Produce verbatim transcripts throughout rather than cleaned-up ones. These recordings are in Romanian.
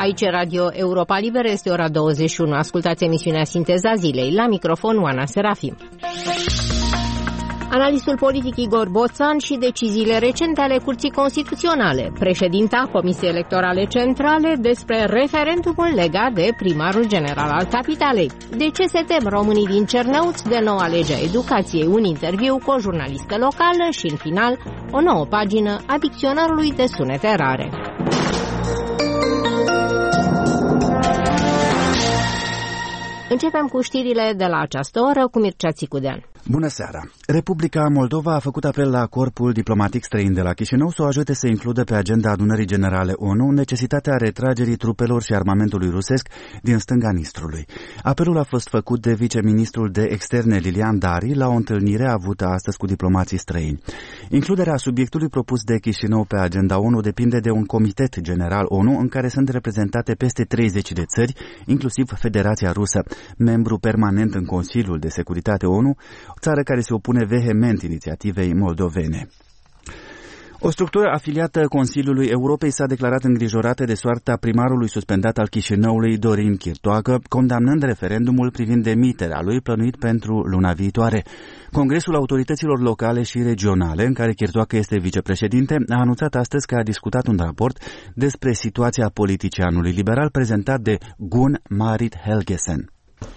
Aici Radio Europa Liberă, este ora douăzeci și unu. Ascultați emisiunea Sinteza Zilei. La microfon, Oana Serafim. Analistul politic Igor Boțan și deciziile recente ale Curții Constituționale. Președinta Comisiei Electorale Centrale despre referendumul legat de primarul general al capitalei. De ce se tem românii din Cernăuți de noua lege a educației? Un interviu cu o jurnalistă locală și, în final, o nouă pagină a dicționarului de sunete rare. Începem cu știrile de la această oră cu Mircea Țicudean. Bună seara! Republica Moldova a făcut apel la corpul diplomatic străin de la Chișinău să o ajute să includă pe agenda adunării generale O N U necesitatea retragerii trupelor și armamentului rusesc din stânga Nistrului. Apelul a fost făcut de viceministrul de externe Lilian Dari la o întâlnire avută astăzi cu diplomații străini. Includerea subiectului propus de Chișinău pe agenda O N U depinde de un comitet general O N U în care sunt reprezentate peste treizeci de țări, inclusiv Federația Rusă, membru permanent în Consiliul de Securitate O N U, țară care se opune vehement inițiativei moldovene. O structură afiliată Consiliului Europei s-a declarat îngrijorată de soarta primarului suspendat al Chișinăului, Dorin Chirtoacă, condamnând referendumul privind demiterea lui plănuit pentru luna viitoare. Congresul Autorităților Locale și Regionale, în care Chirtoacă este vicepreședinte, a anunțat astăzi că a discutat un raport despre situația politicianului liberal prezentat de Gun Marit Helgesen.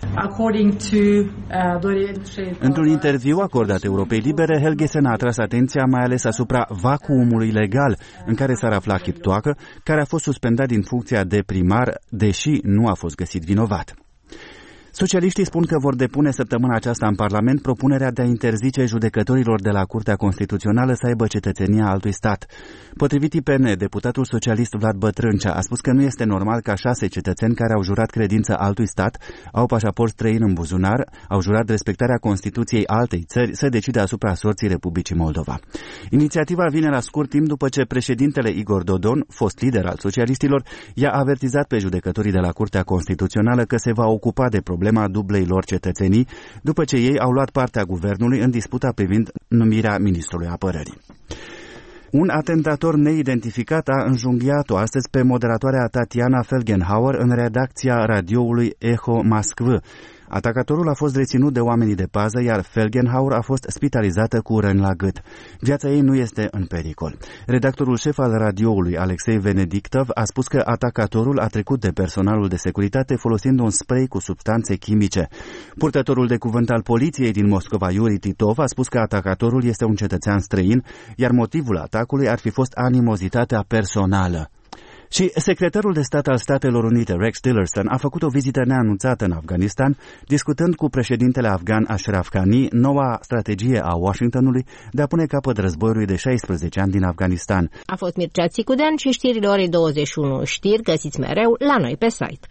Într-un interviu acordat Europei Libere, Helgesen a atras atenția mai ales asupra vacuumului legal în care s-ar afla Chirtoacă, care a fost suspendat din funcția de primar, deși nu a fost găsit vinovat. Socialiștii spun că vor depune săptămâna aceasta în Parlament propunerea de a interzice judecătorilor de la Curtea Constituțională să aibă cetățenia altui stat. Potrivit I P N, deputatul socialist Vlad Bătrâncea a spus că nu este normal ca șase cetățeni care au jurat credință altui stat, au pașaport străin în buzunar, au jurat respectarea Constituției altei țări să decide asupra sorții Republicii Moldova. Inițiativa vine la scurt timp după ce președintele Igor Dodon, fost lider al socialiștilor, i-a avertizat pe judecătorii de la Curtea Constituțională că se va ocupa de problema dublei lor cetățenii, după ce ei au luat partea guvernului în disputa privind numirea ministrului apărării. Un atentator neidentificat a înjunghiat-o astăzi pe moderatoarea Tatiana Felgenhauer în redacția radioului Echo Moskvă. Atacatorul a fost reținut de oamenii de pază, iar Felgenhauer a fost spitalizată cu răni la gât. Viața ei nu este în pericol. Redactorul șef al radioului, Alexei Venediktov, a spus că atacatorul a trecut de personalul de securitate folosind un spray cu substanțe chimice. Purtătorul de cuvânt al poliției din Moscova, Yuri Titov, a spus că atacatorul este un cetățean străin, iar motivul atacului ar fi fost animozitatea personală. Și secretarul de stat al Statelor Unite, Rex Tillerson, a făcut o vizită neanunțată în Afganistan, discutând cu președintele afgan Ashraf Ghani noua strategie a Washingtonului de a pune capăt războiului de șaisprezece ani din Afganistan. A fost Mircea Țicudean și știrile orei douăzeci și unu. Știri găsiți mereu la noi pe site.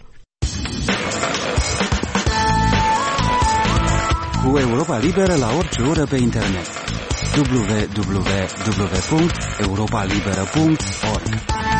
Cu Europa Liberă la orice oră pe internet. w w w punct europa liberă punct org.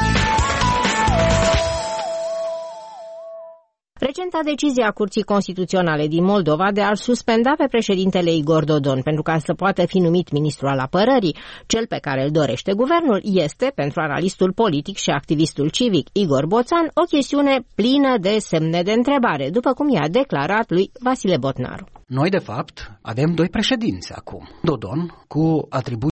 Recenta decizie a Curții Constituționale din Moldova de a-l suspenda pe președintele Igor Dodon pentru ca să poată fi numit ministru al apărării, cel pe care îl dorește guvernul, este, pentru analistul politic și activistul civic Igor Boțan, o chestiune plină de semne de întrebare, după cum i-a declarat lui Vasile Botnaru. Noi, de fapt, avem doi președinți acum. Dodon, cu atribuții